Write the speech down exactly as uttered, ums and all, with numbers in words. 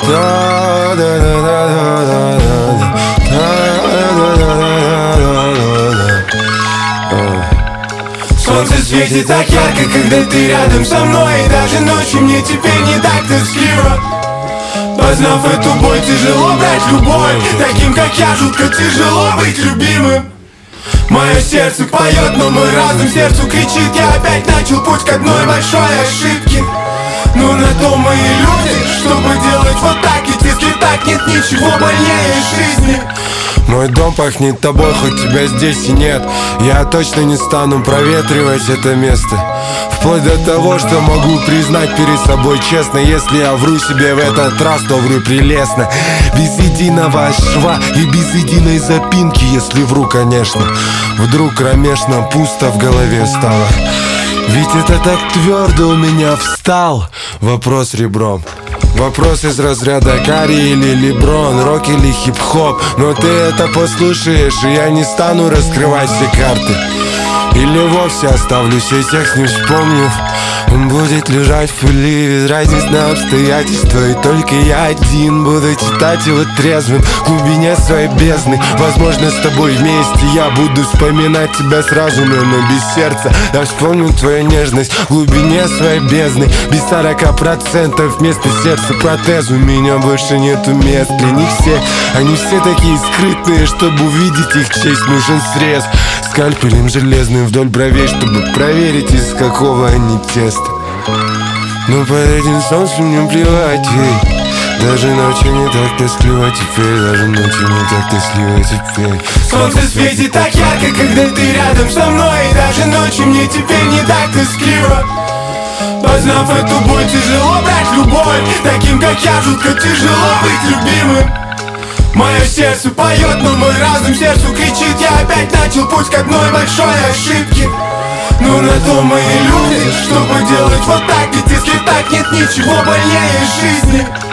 Солнце светит так ярко, когда ты рядом со мной. И даже ночью мне теперь не так тоскливо. Познав эту боль, тяжело брать любовь. Таким, как я, жутко тяжело быть любимым. Мое сердце поет, но мой разум сердцу кричит. Я опять начал путь к одной большой ошибке. Но на то мы и люди, чтобы делать вот так. Ведь если так, нет ничего больнее жизни. Мой дом пахнет тобой, хоть тебя здесь и нет. Я точно не стану проветривать это место. Вплоть до того, что могу признать перед собой честно: если я вру себе в этот раз, то вру прелестно. Без единого шва и без единой запинки, если вру, конечно. Вдруг кромешно пусто в голове стало. Ведь это так твердо у меня встал вопрос ребром. Вопрос из разряда Карри или Леброн, рок или хип-хоп. Но ты это послушаешь, и я не стану раскрывать все карты. Или вовсе оставлю сей текст, не вспомнив. Он будет лежать в пыли без разницы на обстоятельства. И только я один буду читать его трезвым в глубине своей бездны. Возможно, с тобой вместе я буду вспоминать тебя с разумом, но без сердца. Я вспомню твою нежность в глубине своей бездны. Без сорока процентов вместо сердца протез. У меня больше нету мест для них всех. Они все такие скрытные, чтобы увидеть их честь, нужен срез скальпелем железным вдоль бровей, чтобы проверить, из какого они теста. Но под этим солнцем мне плевать, ведь даже ночью не так тоскливо теперь. Даже ночью не так тоскливо теперь. Солнце светит так ярко, когда ты рядом со мной. И даже ночью мне теперь не так тоскливо. Познав эту боль, тяжело брать любовь. Таким, как я, жутко тяжело быть любимым. Мое сердце поет, но мой разум сердцу кричит. Я опять начал путь к одной большой ошибке. Но на то мы и люди, чтобы делать вот так. Ведь если так, нет ничего больнее жизни.